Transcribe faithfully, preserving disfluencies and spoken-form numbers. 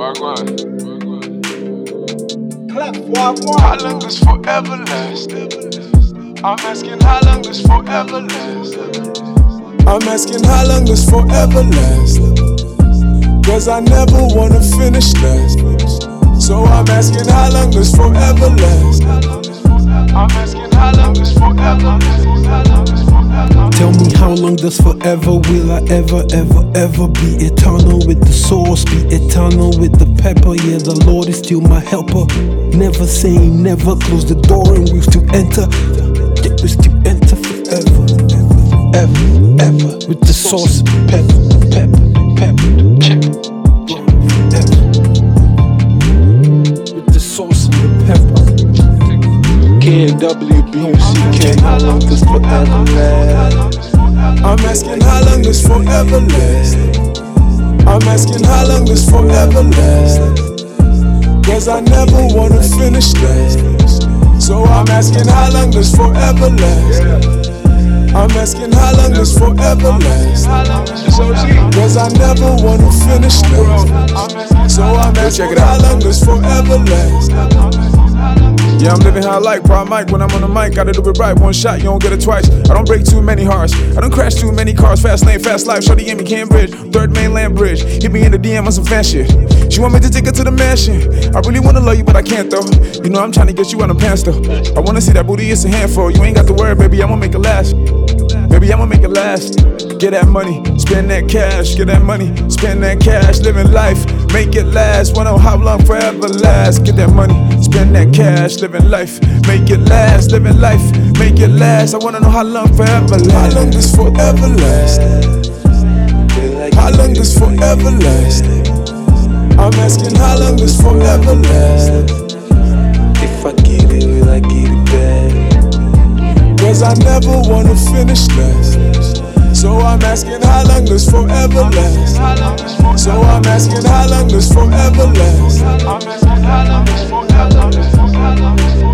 Wagwan. How long does forever last? I'm asking how long does forever last? I'm asking how long does forever last? Cause I never wanna finish last. So I'm asking how long does forever last? I'm asking how long does forever last? Tell me how long does forever? Will I ever, ever, ever be eternal with the source? Be eternal with the pepper? Yeah, the Lord is still my helper. Never saying never, close the door and we'll still enter. Yeah, we'll still enter forever, ever, ever, with the source. Pepper, pepper, pepper, check, ever, with the sauce and the pepper. K W B U C K, how long does forever last? I'm asking how long does forever last? I'm asking how long does forever last? Cause I never wanna finish last. So I'm asking how long does forever last? I'm asking how long does forever last? Cause I never wanna finish last. So I'm asking how long does forever last? Yeah, I'm living how I like, Prime Mike. When I'm on the mic, gotta do it right. One shot, you don't get it twice. I don't break too many hearts. I don't crash too many cars. Fast lane, fast life. Shorty in me, Cambridge. Third mainland bridge. Hit me in the D M on some fan shit. She want me to take her to the mansion. I really wanna love you, but I can't though. You know I'm trying to get you out of pants though. I wanna see that booty, it's a handful. You ain't got to worry, baby, I'ma make it last. Baby, I'ma make it last. Get that money, spend that cash. Get that money, spend that cash. Living life, make it last. Wanna know how long forever last. Get that money, spend that cash. Living life, make it last. Living life, make it last. I wanna know how long forever last. How long does forever last? How long does forever last? I'm asking how long does forever last? If I get it, will I get it back? Cause I never wanna finish last. So I'm asking how long does forever last? So I'm asking how long does forever last? I'm asking how long does forever last?